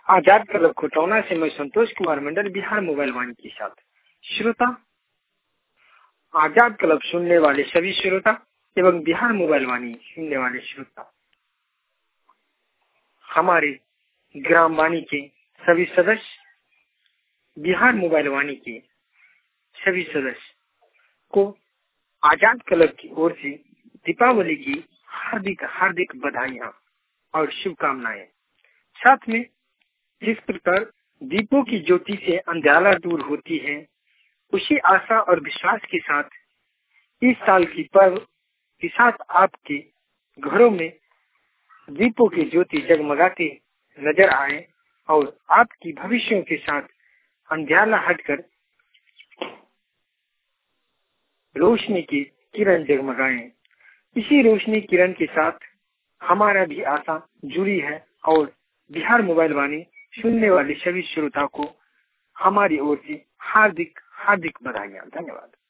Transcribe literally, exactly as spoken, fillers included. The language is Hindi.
आजाद क्लब खुटौना से मैं संतोष कुमार मंडल बिहार मोबाइल वाणी के साथ। श्रोता, आजाद क्लब सुनने वाले सभी श्रोता एवं बिहार मोबाइल वाणी सुनने वाले श्रोता, हमारे ग्राम वाणी के सभी सदस्य, बिहार मोबाइल वाणी के सभी सदस्य को आजाद क्लब की ओर से दीपावली की हार्दिक हार्दिक बधाइयां और शुभकामनाएं। साथ में जिस प्रकार दीपों की ज्योति से अंधेरा दूर होती है, उसी आशा और विश्वास के साथ इस साल की पर्व के साथ आपके घरों में दीपों की ज्योति जगमगाते नजर आए और आपकी भविष्यों के साथ अंधेरा हटकर रोशनी की किरण जगमगाएं। इसी रोशनी किरण के साथ हमारा भी आशा जुड़ी है और बिहार मोबाइल वाणी सुनने वाले सभी श्रोता को हमारी ओर से हार्दिक हार्दिक बधाइयां। धन्यवाद।